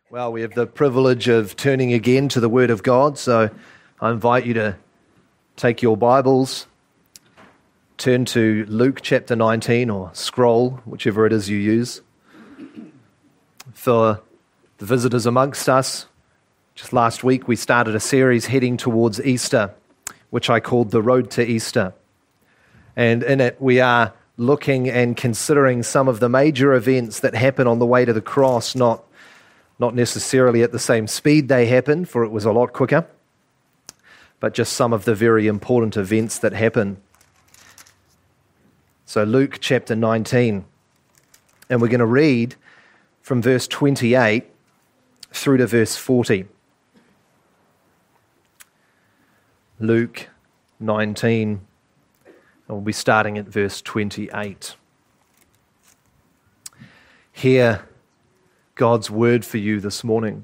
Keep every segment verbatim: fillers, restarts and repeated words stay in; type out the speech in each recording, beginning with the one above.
Well, we have the privilege of turning again to the Word of God, so I invite you to take your Bibles, turn to Luke chapter nineteen, or scroll, whichever it is you use. For the visitors amongst us, just last week we started a series heading towards Easter, which I called The Road to Easter. And in it we are looking and considering some of the major events that happen on the way to the cross, not Not necessarily at the same speed they happened, for it was a lot quicker, but just some of the very important events that happen. So Luke chapter nineteen, and we're going to read from verse twenty-eight through to verse forty. Luke nineteen, and we'll be starting at verse twenty-eight. Hear God's word for you this morning.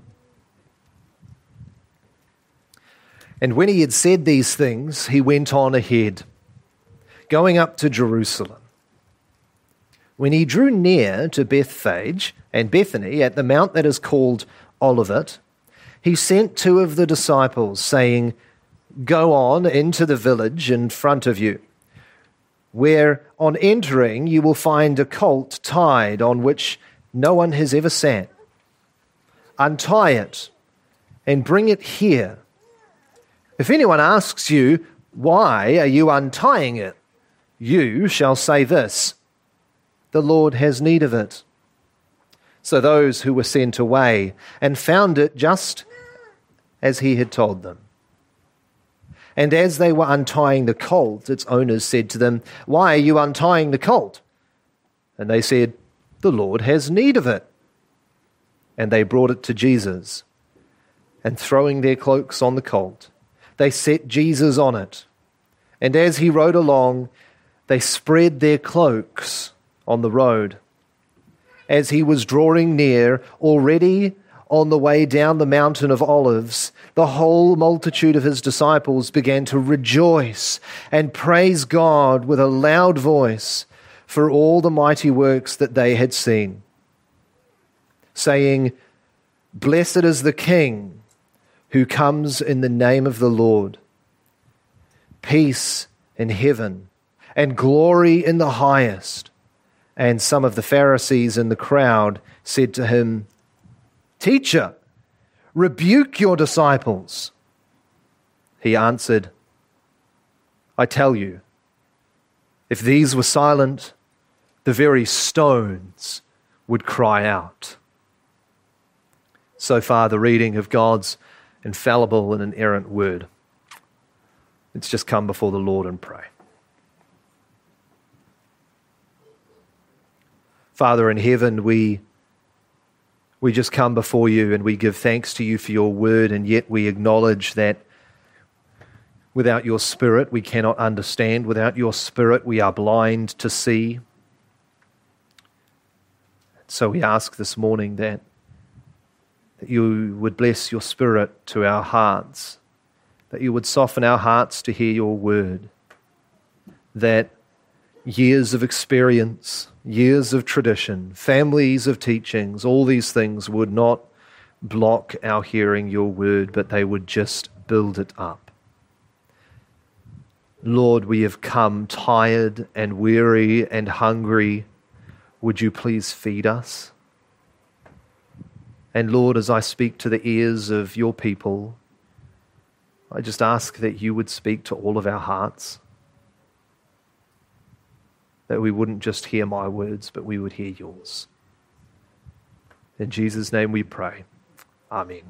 And when he had said these things, he went on ahead, going up to Jerusalem. When he drew near to Bethphage and Bethany at the mount that is called Olivet, he sent two of the disciples, saying, "Go on into the village in front of you, where on entering you will find a colt tied on which no one has ever sat. Untie it and bring it here. If anyone asks you, 'Why are you untying it?' you shall say this, 'The Lord has need of it.'" So those who were sent away and found it just as he had told them. And as they were untying the colt, its owners said to them, "Why are you untying the colt?" And they said, "The Lord has need of it." And they brought it to Jesus. And throwing their cloaks on the colt, they set Jesus on it. And as he rode along, they spread their cloaks on the road. As he was drawing near, already on the way down the mountain of Olives, the whole multitude of his disciples began to rejoice and praise God with a loud voice for all the mighty works that they had seen, saying, "Blessed is the King who comes in the name of the Lord. Peace in heaven and glory in the highest." And some of the Pharisees in the crowd said to him, "Teacher, rebuke your disciples." He answered, "I tell you, if these were silent, the very stones would cry out." So far, the reading of God's infallible and inerrant word. Let's just come before the Lord and pray. Father in heaven, we, we just come before you and we give thanks to you for your word, and yet we acknowledge that without your Spirit, we cannot understand. Without your Spirit, we are blind to see. So we ask this morning that, that you would bless your Spirit to our hearts, that you would soften our hearts to hear your word, that years of experience, years of tradition, families of teachings, all these things would not block our hearing your word, but they would just build it up. Lord, we have come tired and weary and hungry. Would you please feed us? And Lord, as I speak to the ears of your people, I just ask that you would speak to all of our hearts, that we wouldn't just hear my words, but we would hear yours. In Jesus' name we pray. Amen.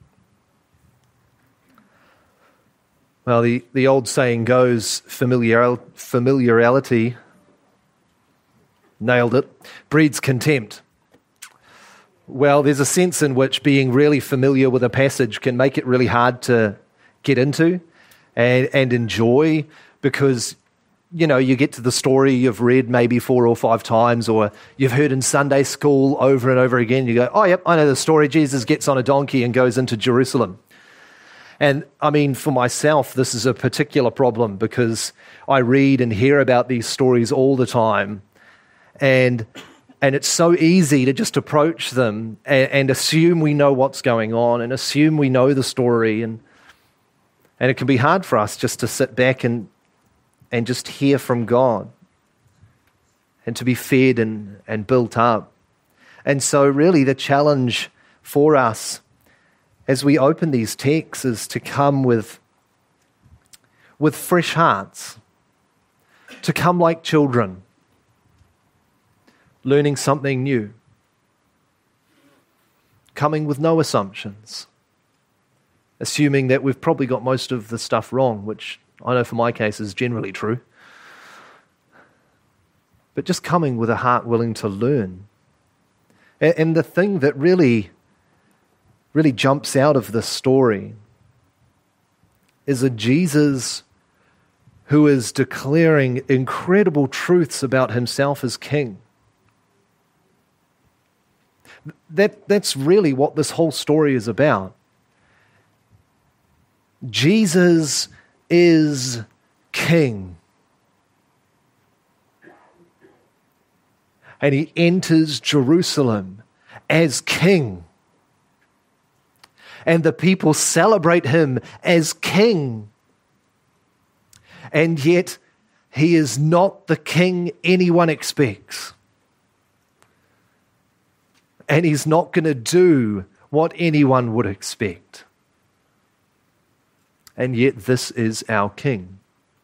Well, the, the old saying goes, familiar, familiarity, nailed it, breeds contempt. Well, there's a sense in which being really familiar with a passage can make it really hard to get into and, and enjoy, because, you know, you get to the story you've read maybe four or five times, or you've heard in Sunday school over and over again. You go, "Oh, yep, I know the story. Jesus gets on a donkey and goes into Jerusalem." And I mean, for myself, this is a particular problem, because I read and hear about these stories all the time. And And it's so easy to just approach them and, and assume we know what's going on and assume we know the story. And, and it can be hard for us just to sit back and, and just hear from God and to be fed and, and built up. And so really the challenge for us as we open these texts is to come with, with fresh hearts, to come like children, learning something new, coming with no assumptions, assuming that we've probably got most of the stuff wrong, which I know for my case is generally true, but just coming with a heart willing to learn. And the thing that really, really jumps out of this story is a Jesus who is declaring incredible truths about himself as king. That, that's really what this whole story is about. Jesus is king. And he enters Jerusalem as king. And the people celebrate him as king. And yet, he is not the king anyone expects. And he's not going to do what anyone would expect. And yet this is our king.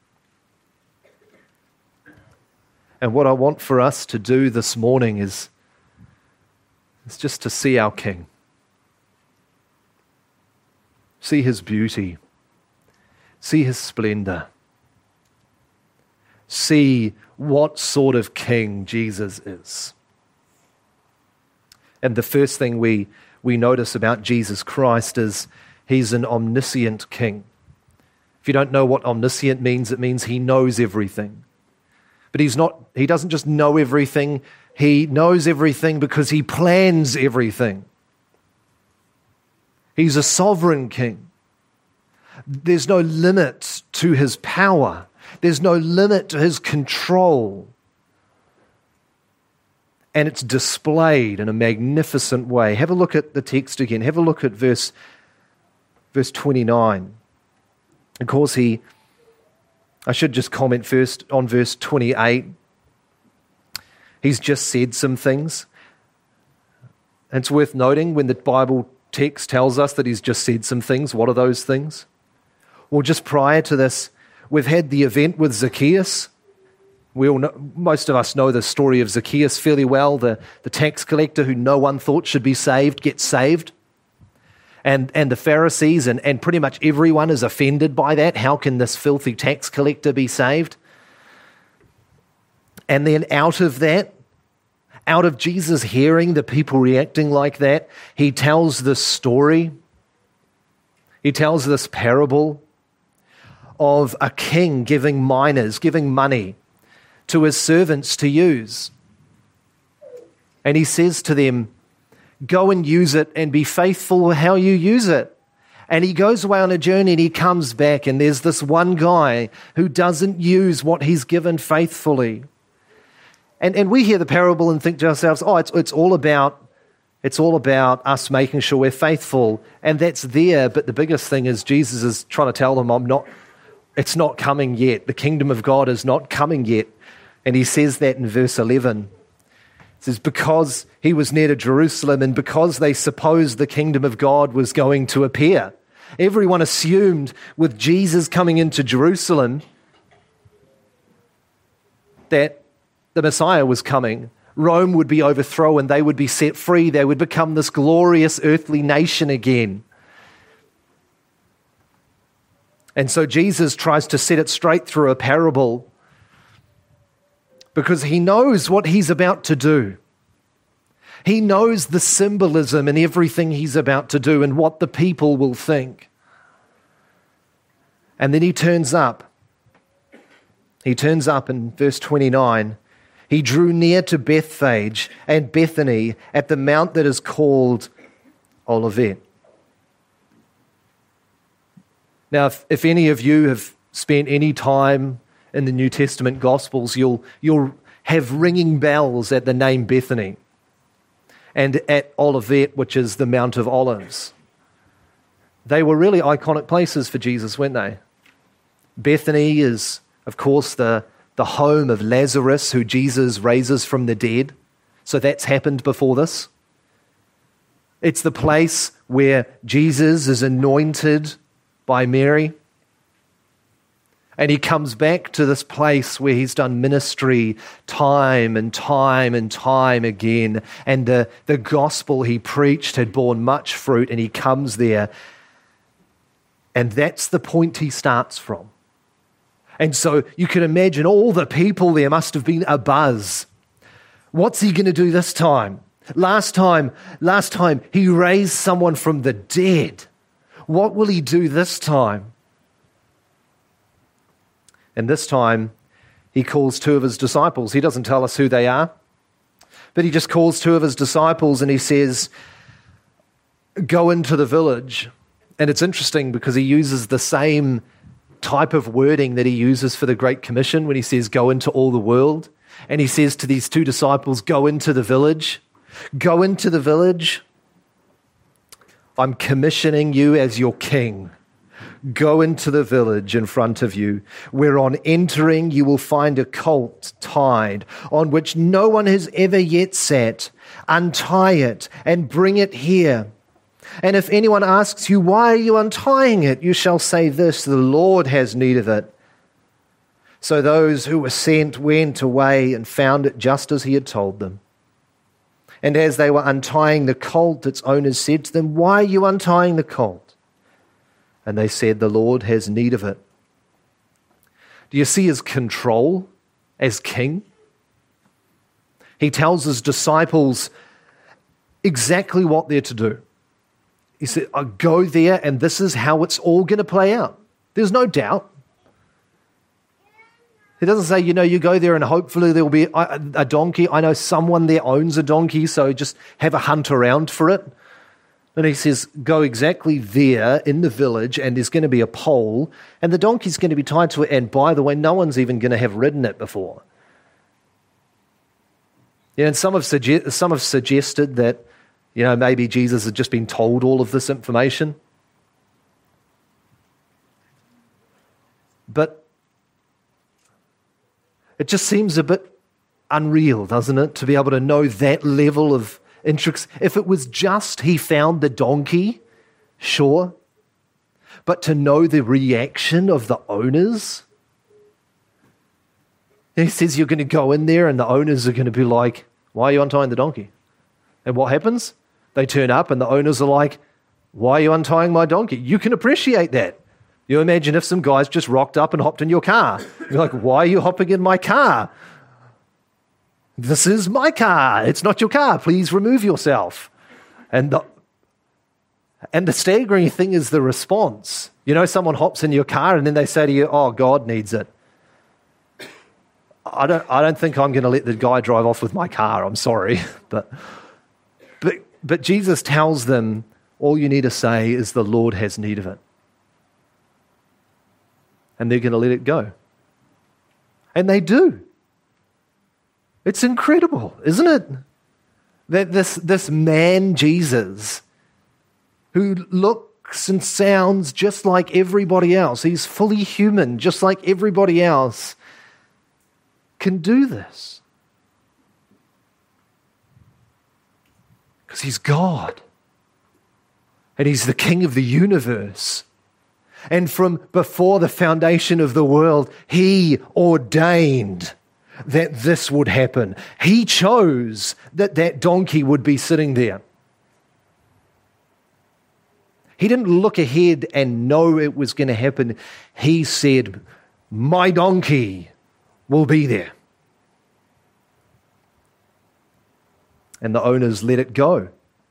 And what I want for us to do this morning is, is just to see our king. See his beauty. See his splendor. See what sort of king Jesus is. And the first thing we, we notice about Jesus Christ is he's an omniscient king. If you don't know what omniscient means, it means he knows everything. But he's not, he doesn't just know everything, he knows everything because he plans everything. He's a sovereign king. There's no limit to his power. There's no limit to his control. And it's displayed in a magnificent way. Have a look at the text again. Have a look at verse, verse twenty-nine. Of course, he, I should just comment first on verse twenty-eight. He's just said some things. And it's worth noting when the Bible text tells us that he's just said some things. What are those things? Well, just prior to this, we've had the event with Zacchaeus. We all know, most of us know the story of Zacchaeus fairly well, the, the tax collector who no one thought should be saved gets saved. And, and the Pharisees and, and pretty much everyone is offended by that. How can this filthy tax collector be saved? And then out of that, out of Jesus hearing the people reacting like that, he tells this story. He tells this parable of a king giving minas, giving money to his servants to use. And he says to them, go and use it and be faithful how you use it. And he goes away on a journey and he comes back and there's this one guy who doesn't use what he's given faithfully. And and we hear the parable and think to ourselves, oh, it's it's all about it's all about us making sure we're faithful. And that's there, but the biggest thing is Jesus is trying to tell them, I'm not, it's not coming yet. The kingdom of God is not coming yet. And he says that in verse eleven. It says, because he was near to Jerusalem and because they supposed the kingdom of God was going to appear. Everyone assumed with Jesus coming into Jerusalem that the Messiah was coming. Rome would be overthrown, they would be set free, they would become this glorious earthly nation again. And so Jesus tries to set it straight through a parable because he knows what he's about to do. He knows the symbolism in everything he's about to do and what the people will think. And then he turns up. He turns up in verse twenty-nine. He drew near to Bethphage and Bethany at the mount that is called Olivet. Now, if, if any of you have spent any time in the New Testament Gospels, you'll you'll have ringing bells at the name Bethany and at Olivet, which is the Mount of Olives. They were really iconic places for Jesus, weren't they? Bethany is, of course, the, the home of Lazarus, who Jesus raises from the dead. So that's happened before this. It's the place where Jesus is anointed by Mary. And he comes back to this place where he's done ministry time and time and time again. And the, the gospel he preached had borne much fruit, and he comes there. And that's the point he starts from. And so you can imagine all the people there must have been abuzz. What's he going to do this time? Last time, last time he raised someone from the dead. What will he do this time? And this time, he calls two of his disciples. He doesn't tell us who they are, but he just calls two of his disciples and he says, go into the village. And it's interesting because he uses the same type of wording that he uses for the Great Commission when he says, go into all the world. And he says to these two disciples, go into the village. Go into the village. I'm commissioning you as your king. Go into the village in front of you, where on entering you will find a colt tied, on which no one has ever yet sat. Untie it and bring it here. And if anyone asks you, why are you untying it? You shall say this, the Lord has need of it. So those who were sent went away and found it just as he had told them. And as they were untying the colt, its owners said to them, why are you untying the colt? And they said, the Lord has need of it. Do you see his control as king? He tells his disciples exactly what they're to do. He said, I go there and this is how it's all going to play out. There's no doubt. He doesn't say, you know, you go there and hopefully there will be a, a donkey. I know someone there owns a donkey, so just have a hunt around for it. And he says, go exactly there in the village and there's going to be a pole and the donkey's going to be tied to it. And by the way, no one's even going to have ridden it before. Yeah, and some have, suge- some have suggested that, you know, maybe Jesus had just been told all of this information. But it just seems a bit unreal, doesn't it, to be able to know that level of intricacy. If it was just he found the donkey, sure. But to know the reaction of the owners. He says you're going to go in there and the owners are going to be like, why are you untying the donkey? And what happens? They turn up and the owners are like, why are you untying my donkey? You can appreciate that. You imagine if some guys just rocked up and hopped in your car. You're like, why are you hopping in my car? This is my car. It's not your car. Please remove yourself. And the, and the staggering thing is the response. You know, someone hops in your car and then they say to you, oh, God needs it. I don't, I don't think I'm going to let the guy drive off with my car. I'm sorry. But, but, but Jesus tells them, all you need to say is the Lord has need of it. And they're going to let it go. And they do. It's incredible, isn't it? That this, this man, Jesus, who looks and sounds just like everybody else, he's fully human, just like everybody else, can do this. Because he's God. And he's the King of the universe. And from before the foundation of the world, he ordained that this would happen. He chose that that donkey would be sitting there. He didn't look ahead and know it was going to happen. He said, my donkey will be there. And the owners let it go.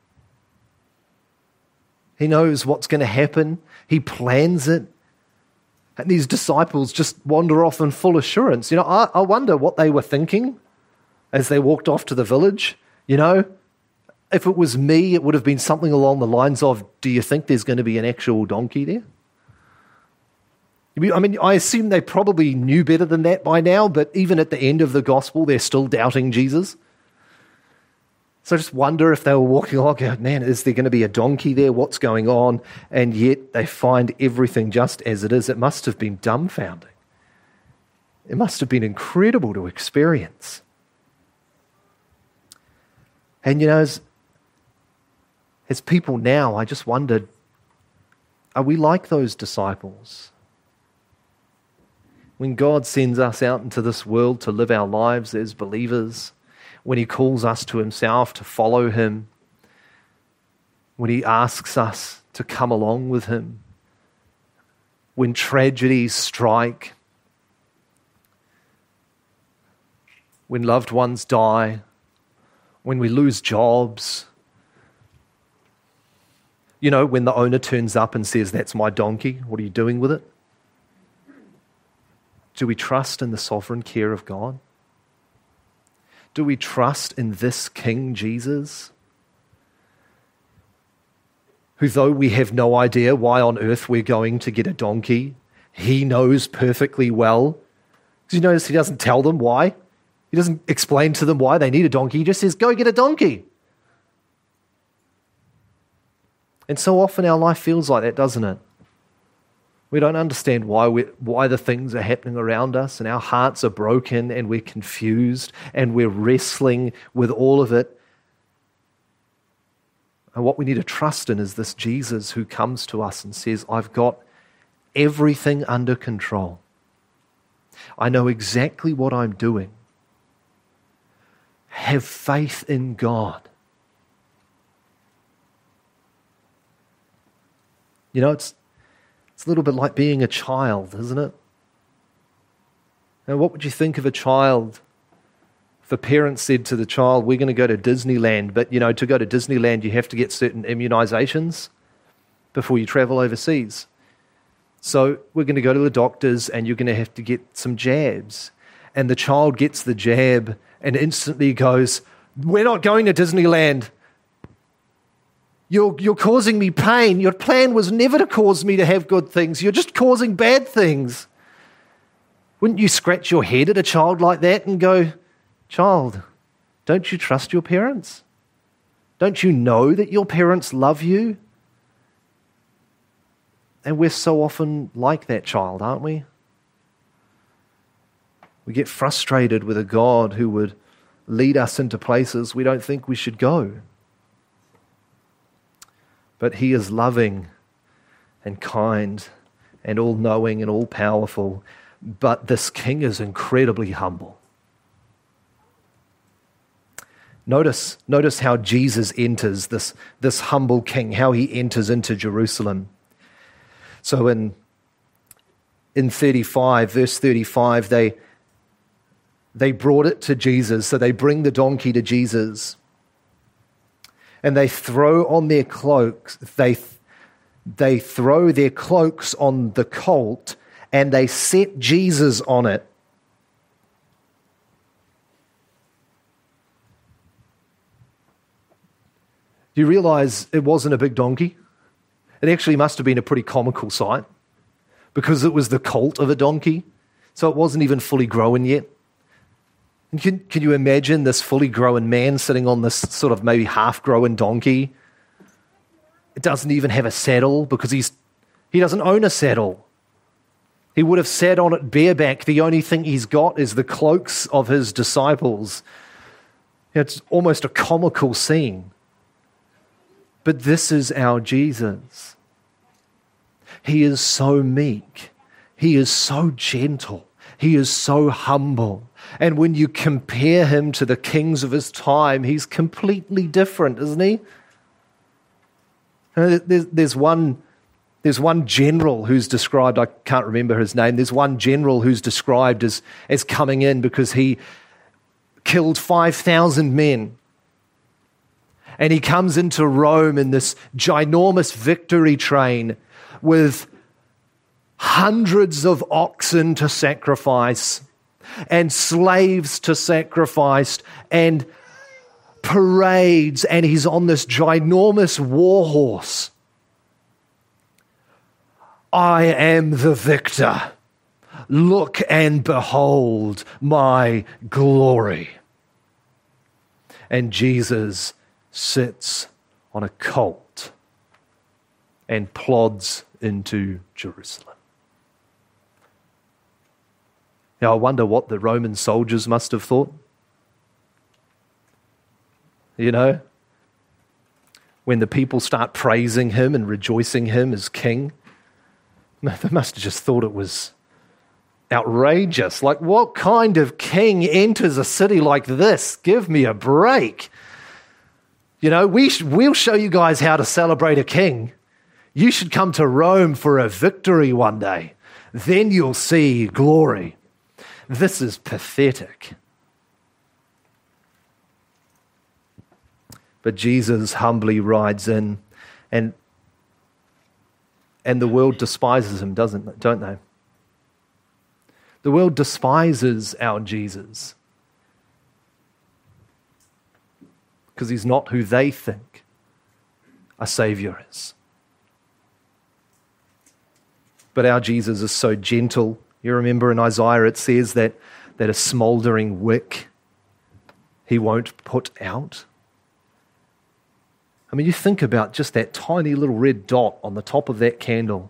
He knows what's going to happen. He plans it. And these disciples just wander off in full assurance. You know, I, I wonder what they were thinking as they walked off to the village. You know, if it was me, it would have been something along the lines of, do you think there's going to be an actual donkey there? I mean, I assume they probably knew better than that by now, but even at the end of the gospel, they're still doubting Jesus. So I just wonder if they were walking along, going, man, is there going to be a donkey there? What's going on? And yet they find everything just as it is. It must have been dumbfounding. It must have been incredible to experience. And you know, as, as people now, I just wondered, are we like those disciples? When God sends us out into this world to live our lives as believers, when he calls us to himself to follow him, when he asks us to come along with him, when tragedies strike, when loved ones die, when we lose jobs, you know, when the owner turns up and says, that's my donkey, what are you doing with it? Do we trust in the sovereign care of God? Do we trust in this King Jesus, who, though we have no idea why on earth we're going to get a donkey, he knows perfectly well? Because you notice he doesn't tell them why. He doesn't explain to them why they need a donkey. He just says, go get a donkey. And so often our life feels like that, doesn't it? We don't understand why we, why the things are happening around us, and our hearts are broken and we're confused and we're wrestling with all of it. And what we need to trust in is this Jesus who comes to us and says, I've got everything under control. I know exactly what I'm doing. Have faith in God. You know, it's It's a little bit like being a child, isn't it? Now, what would you think of a child if a parent said to the child, we're going to go to Disneyland, but, you know, to go to Disneyland, you have to get certain immunizations before you travel overseas. So we're going to go to the doctors and you're going to have to get some jabs. And the child gets the jab and instantly goes, we're not going to Disneyland. You're, you're causing me pain. Your plan was never to cause me to have good things. You're just causing bad things. Wouldn't you scratch your head at a child like that and go, child, don't you trust your parents? Don't you know that your parents love you? And we're so often like that child, aren't we? We get frustrated with a God who would lead us into places we don't think we should go. But he is loving and kind and all-knowing and all-powerful. But this king is incredibly humble. Notice, notice how Jesus enters, this, this humble king, how he enters into Jerusalem. So in, in thirty-five, verse thirty-five, they, they brought it to Jesus. So they bring the donkey to Jesus. And they throw on their cloaks, they, they throw their cloaks on the colt, and they set Jesus on it. Do you realize it wasn't a big donkey? It actually must have been a pretty comical sight, because it was the colt of a donkey, so it wasn't even fully grown yet. And can, can you imagine this fully grown man sitting on this sort of maybe half-grown donkey? It doesn't even have a saddle because he's he doesn't own a saddle. He would have sat on it bareback. The only thing he's got is the cloaks of his disciples. It's almost a comical scene. But this is our Jesus. He is so meek. He is so gentle. He is so humble. And when you compare him to the kings of his time, he's completely different, isn't he? There's, there's, one, there's one general who's described, I can't remember his name, there's one general who's described as, as coming in because he killed five thousand men. And he comes into Rome in this ginormous victory train with hundreds of oxen to sacrifice and slaves to sacrifice and parades, and he's on this ginormous war horse. I am the victor. Look and behold my glory. And Jesus sits on a colt and plods into Jerusalem. Now, I wonder what the Roman soldiers must have thought. You know, when the people start praising him and rejoicing him as king, they must have just thought it was outrageous. Like, what kind of king enters a city like this? Give me a break. You know, we sh- we'll show you guys how to celebrate a king. You should come to Rome for a victory one day. Then you'll see glory. This is pathetic. But Jesus humbly rides in, and and the world despises him, doesn't don't they? The world despises our Jesus because he's not who they think a Savior is. But our Jesus is so gentle. You remember in Isaiah it says that, that a smouldering wick he won't put out. I mean, you think about just that tiny little red dot on the top of that candle.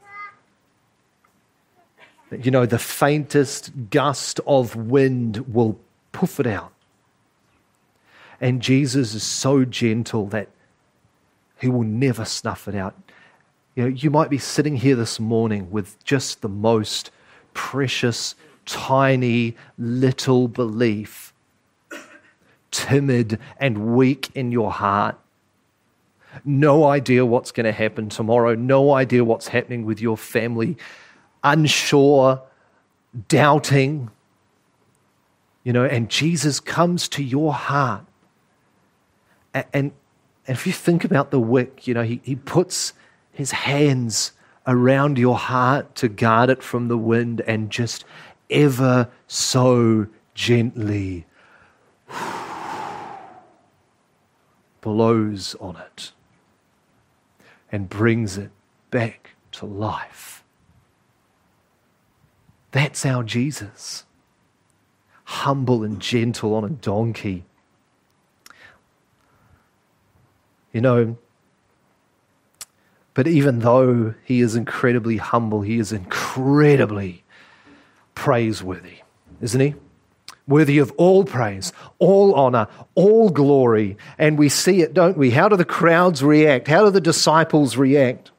You know, the faintest gust of wind will poof it out. And Jesus is so gentle that he will never snuff it out. You know, you might be sitting here this morning with just the most precious, tiny, little belief, timid and weak in your heart. No idea what's going to happen tomorrow. No idea what's happening with your family. Unsure, doubting. You know, and Jesus comes to your heart. And, and, and if you think about the wick, you know, he, he puts his hands around your heart to guard it from the wind and just ever so gently blows on it and brings it back to life. That's our Jesus. Humble and gentle on a donkey. You know, but even though he is incredibly humble, he is incredibly praiseworthy, isn't he? Worthy of all praise, all honor, all glory. And we see it, don't we? How do the crowds react? How do the disciples react?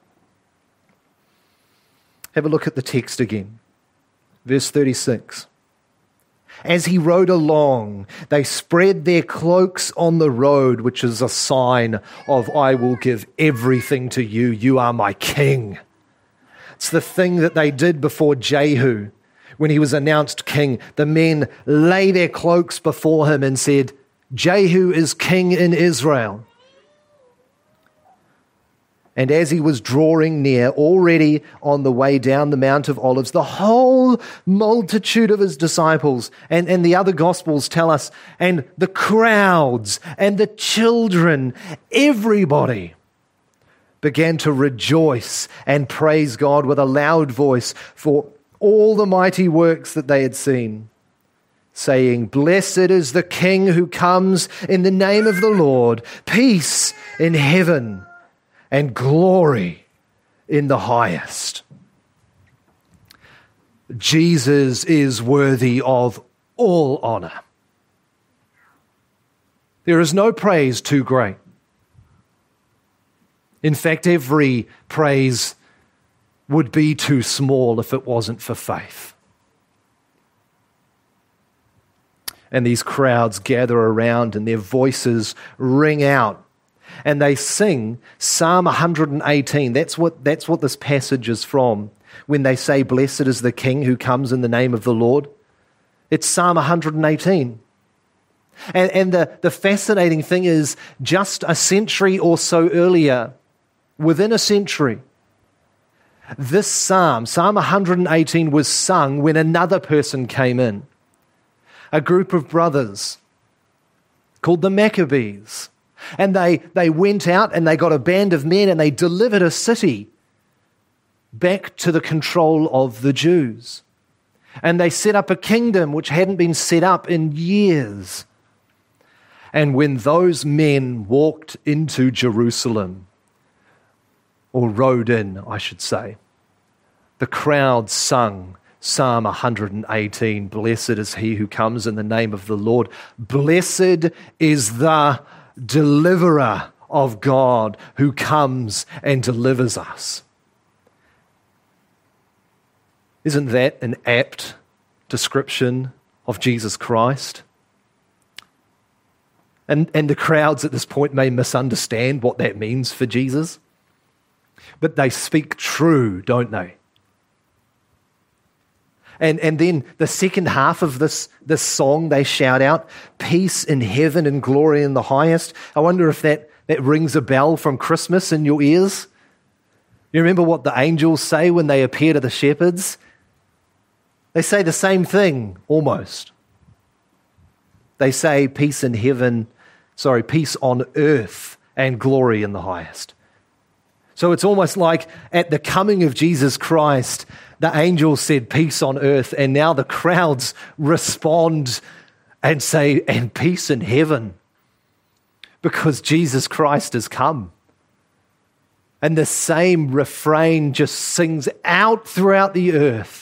Have a look at the text again. Verse thirty-six. As he rode along, they spread their cloaks on the road, which is a sign of, I will give everything to you. You are my king. It's the thing that they did before Jehu. When he was announced king, the men lay their cloaks before him and said, Jehu is king in Israel. And as he was drawing near, already on the way down the Mount of Olives, the whole multitude of his disciples, and, and the other Gospels tell us, and the crowds and the children, everybody began to rejoice and praise God with a loud voice for all the mighty works that they had seen, saying, Blessed is the King who comes in the name of the Lord, peace in heaven and glory in the highest. Jesus is worthy of all honor. There is no praise too great. In fact, every praise would be too small if it wasn't for faith. And these crowds gather around and their voices ring out. And they sing Psalm one eighteen. That's what, that's what this passage is from. When they say, Blessed is the King who comes in the name of the Lord. It's Psalm one eighteen. And, and the, the fascinating thing is, just a century or so earlier, within a century, this psalm, Psalm one eighteen, was sung when another person came in. A group of brothers called the Maccabees. And they, they went out and they got a band of men and they delivered a city back to the control of the Jews. And they set up a kingdom which hadn't been set up in years. And when those men walked into Jerusalem, or rode in, I should say, the crowd sung Psalm one hundred eighteen, "Blessed is he who comes in the name of the Lord. Blessed is the deliverer of God who comes and delivers us." Isn't that an apt description of Jesus Christ? And, and the crowds at this point may misunderstand what that means for Jesus, but they speak true, don't they? And, and then the second half of this, this song, they shout out, "Peace in heaven and glory in the highest." I wonder if that, that rings a bell from Christmas in your ears. You remember what the angels say when they appear to the shepherds? They say the same thing, almost. They say peace in heaven, sorry, peace on earth and glory in the highest. So it's almost like at the coming of Jesus Christ, the angels said peace on earth, and now the crowds respond and say, and peace in heaven, because Jesus Christ has come. And the same refrain just sings out throughout the earth.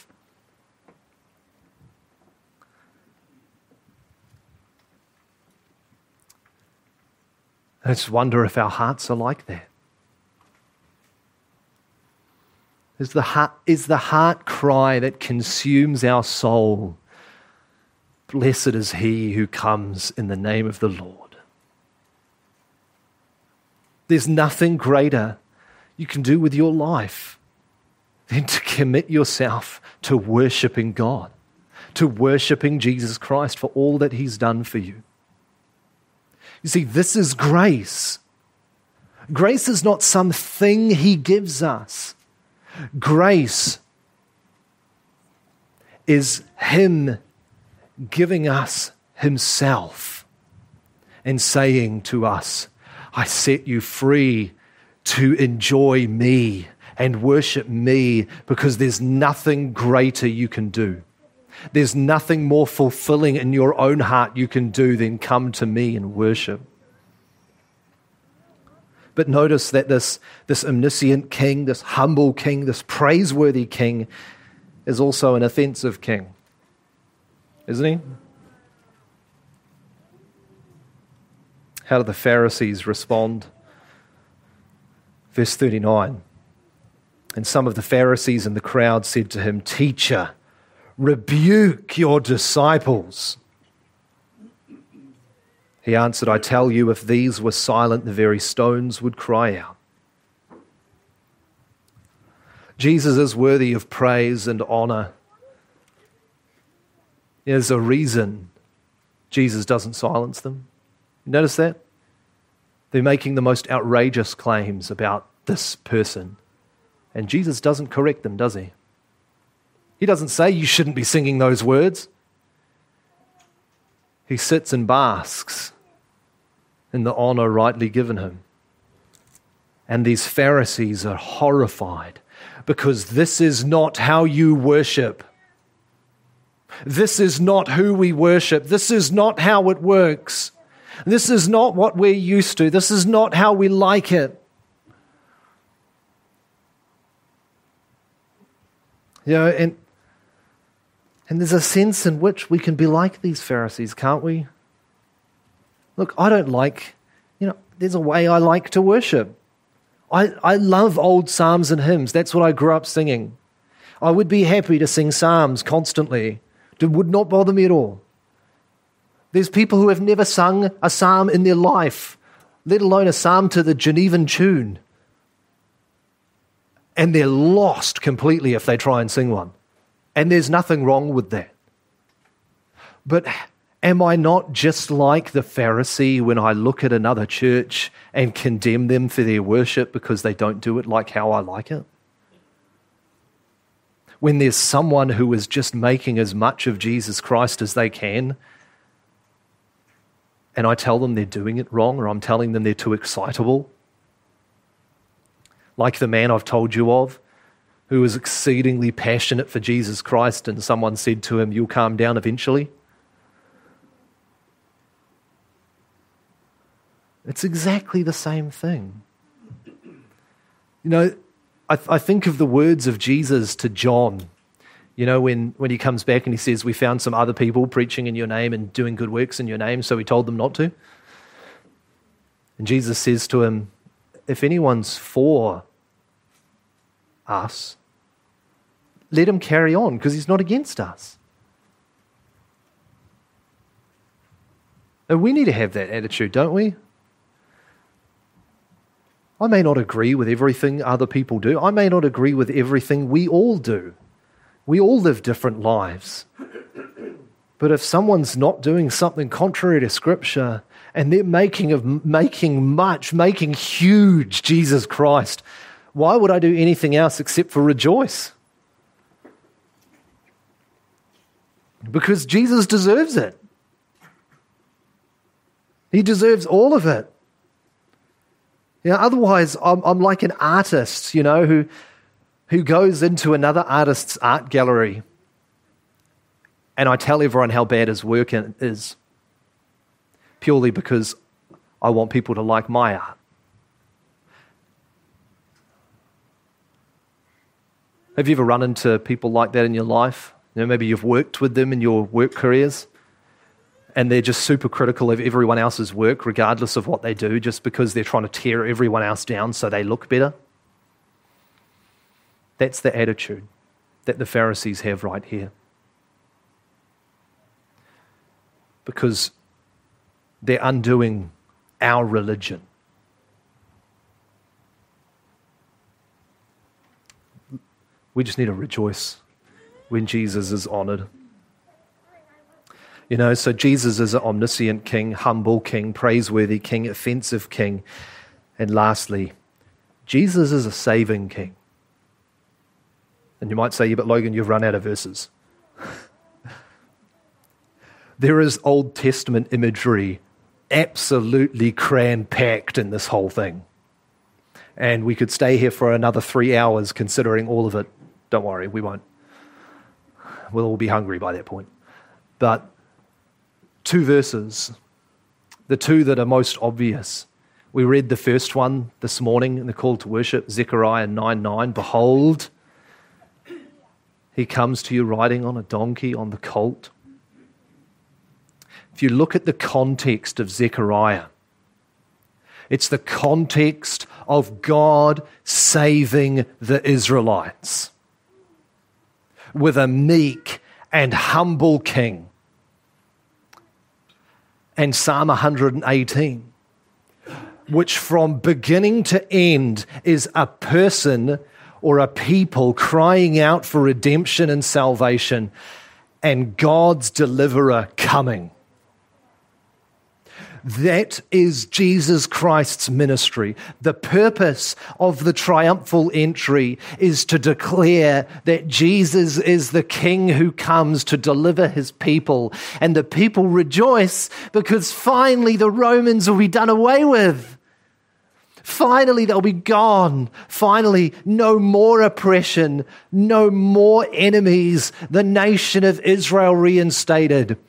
I just wonder if our hearts are like that. Is the heart, is the heart cry that consumes our soul, "Blessed is he who comes in the name of the Lord." There's nothing greater you can do with your life than to commit yourself to worshiping God, to worshiping Jesus Christ for all that he's done for you. You see, this is grace. Grace is not something he gives us. Grace is him giving us himself and saying to us, "I set you free to enjoy me and worship me, because there's nothing greater you can do. There's nothing more fulfilling in your own heart you can do than come to me and worship." But notice that this, this omniscient king, this humble king, this praiseworthy king is also an offensive king, isn't he? How do the Pharisees respond? Verse thirty-nine, "And some of the Pharisees in the crowd said to him, 'Teacher, rebuke your disciples.' He answered, 'I tell you, if these were silent, the very stones would cry out.'" Jesus is worthy of praise and honor. There's a reason Jesus doesn't silence them. You notice that? They're making the most outrageous claims about this person, and Jesus doesn't correct them, does he? He doesn't say, "You shouldn't be singing those words." He sits and basks in the honor rightly given him. And these Pharisees are horrified, because this is not how you worship. This is not who we worship. This is not how it works. This is not what we're used to. This is not how we like it. You know, and And there's a sense in which we can be like these Pharisees, can't we? Look, I don't like, you know, there's a way I like to worship. I, I love old psalms and hymns. That's what I grew up singing. I would be happy to sing psalms constantly. It would not bother me at all. There's people who have never sung a psalm in their life, let alone a psalm to the Genevan tune. And they're lost completely if they try and sing one. And there's nothing wrong with that. But am I not just like the Pharisee when I look at another church and condemn them for their worship because they don't do it like how I like it? When there's someone who is just making as much of Jesus Christ as they can, and I tell them they're doing it wrong, or I'm telling them they're too excitable, like the man I've told you of, who was exceedingly passionate for Jesus Christ, and someone said to him, "You'll calm down eventually"? It's exactly the same thing. You know, I, th- I think of the words of Jesus to John, you know, when, when he comes back and he says, "We found some other people preaching in your name and doing good works in your name, so we told them not to." And Jesus says to him, "If anyone's for us, let him carry on, because he's not against us." And we need to have that attitude, don't we? I may not agree with everything other people do. I may not agree with everything we all do. We all live different lives. But if someone's not doing something contrary to Scripture and they're making of making much, making huge Jesus Christ, why would I do anything else except for rejoice? Because Jesus deserves it. He deserves all of it. You know, otherwise, I'm, I'm like an artist, you know, who who goes into another artist's art gallery, and I tell everyone how bad his work is, purely because I want people to like my art. Have you ever run into people like that in your life? You know, maybe you've worked with them in your work careers, and they're just super critical of everyone else's work, regardless of what they do, just because they're trying to tear everyone else down so they look better. That's the attitude that the Pharisees have right here. Because they're undoing our religion. We just need to rejoice when Jesus is honored. You know, so Jesus is an omniscient king, humble king, praiseworthy king, offensive king. And lastly, Jesus is a saving king. And you might say, "Yeah, but Logan, you've run out of verses." There is Old Testament imagery absolutely cram-packed in this whole thing. And we could stay here for another three hours considering all of it. Don't worry, we won't. We'll all be hungry by that point. But two verses, the two that are most obvious. We read the first one this morning in the call to worship, Zechariah nine nine. "Behold, he comes to you riding on a donkey, on the colt." If you look at the context of Zechariah, it's the context of God saving the Israelites with a meek and humble king. And Psalm one hundred eighteen, which from beginning to end is a person or a people crying out for redemption and salvation, and God's deliverer coming. That is Jesus Christ's ministry. The purpose of the triumphal entry is to declare that Jesus is the King who comes to deliver his people. And the people rejoice because finally the Romans will be done away with. Finally, they'll be gone. Finally, no more oppression, no more enemies. The nation of Israel reinstated.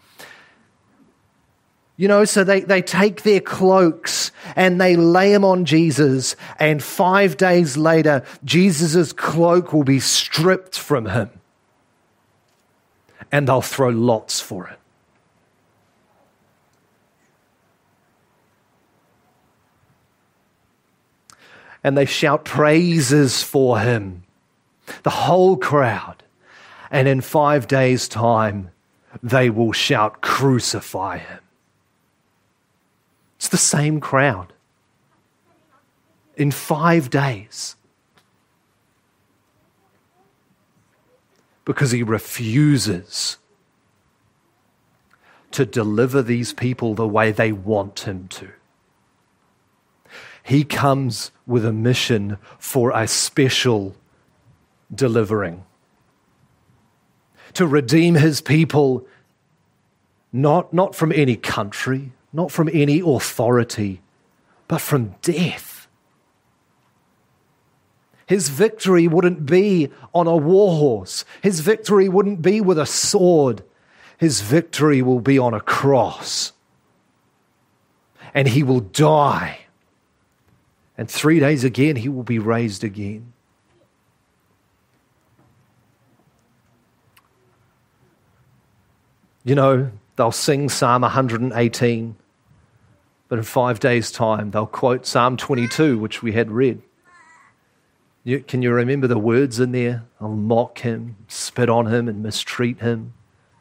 You know, so they, they take their cloaks and they lay them on Jesus, and five days later, Jesus' cloak will be stripped from him, and they'll throw lots for it. And they shout praises for him, the whole crowd. And in five days' time, they will shout, crucify him. It's the same crowd. In five days. Because he refuses to deliver these people the way they want him to. He comes with a mission for a special delivering. To redeem his people, not, not from any country, not from any authority, but from death. His victory wouldn't be on a war horse. His victory wouldn't be with a sword. His victory will be on a cross. And he will die. And three days again, he will be raised again. You know, they'll sing Psalm one hundred eighteen, but in five days' time, they'll quote Psalm twenty-two, which we had read. You, can you remember the words in there? I'll mock him, spit on him, and mistreat him.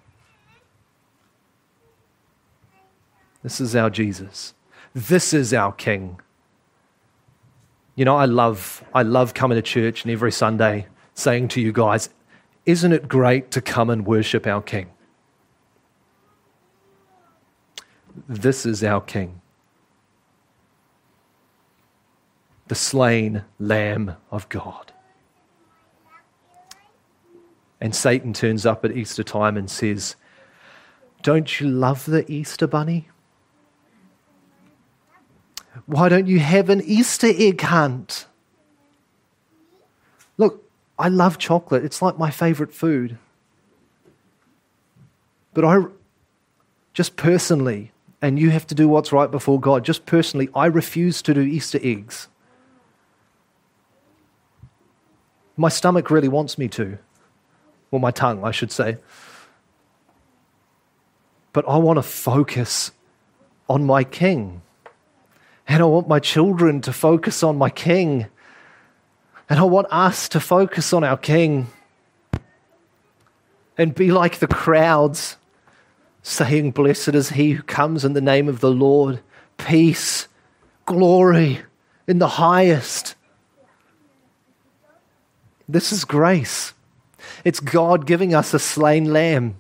This is our Jesus. This is our King. You know, I love, I love coming to church and every Sunday saying to you guys, isn't it great to come and worship our King? This is our King. The slain Lamb of God. And Satan turns up at Easter time and says, don't you love the Easter bunny? Why don't you have an Easter egg hunt? Look, I love chocolate. It's like my favorite food. But I, just personally, and you have to do what's right before God, just personally, I refuse to do Easter eggs. My stomach really wants me to. Or my tongue, I should say. But I want to focus on my King. And I want my children to focus on my King. And I want us to focus on our King. And be like the crowds, saying, blessed is he who comes in the name of the Lord. Peace, glory in the highest. This is grace. It's God giving us a slain lamb.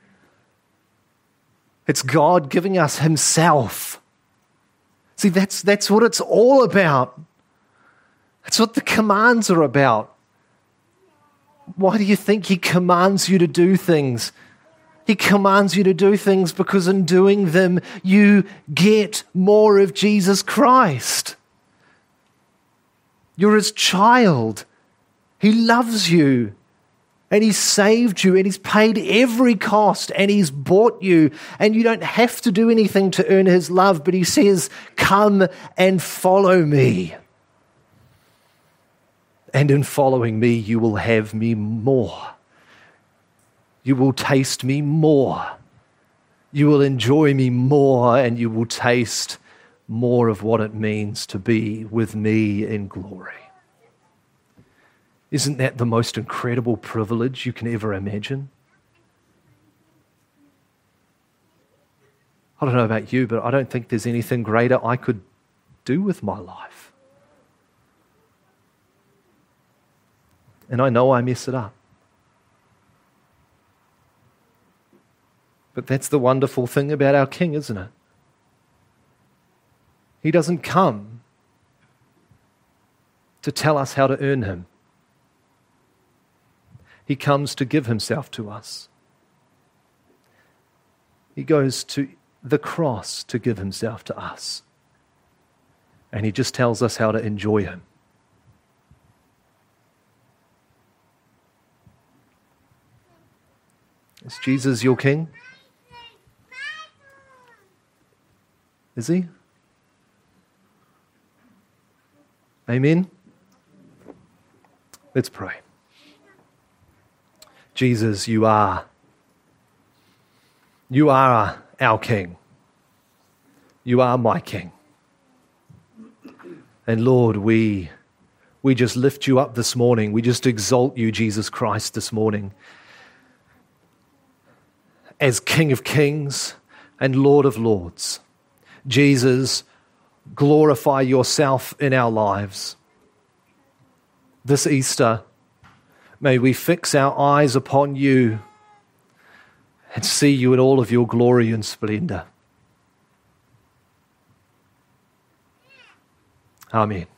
It's God giving us himself. See, that's, that's what it's all about. That's what the commands are about. Why do you think he commands you to do things? He commands you to do things because in doing them, you get more of Jesus Christ. You're his child. He loves you. And he's saved you, and he's paid every cost, and he's bought you, and you don't have to do anything to earn his love, but he says, come and follow me. And in following me, you will have me more. You will taste me more. You will enjoy me more, and you will taste more of what it means to be with me in glory. Isn't that the most incredible privilege you can ever imagine? I don't know about you, but I don't think there's anything greater I could do with my life. And I know I mess it up. But that's the wonderful thing about our King, isn't it? He doesn't come to tell us how to earn him. He comes to give himself to us. He goes to the cross to give himself to us. And he just tells us how to enjoy him. Is Jesus your King? Is he? Amen? Let's pray. Jesus, you are, you are our King. You are my King. And Lord, we, we just lift you up this morning. We just exalt you, Jesus Christ, this morning as King of Kings and Lord of Lords. Jesus, glorify yourself in our lives. This Easter, may we fix our eyes upon you and see you in all of your glory and splendor. Amen.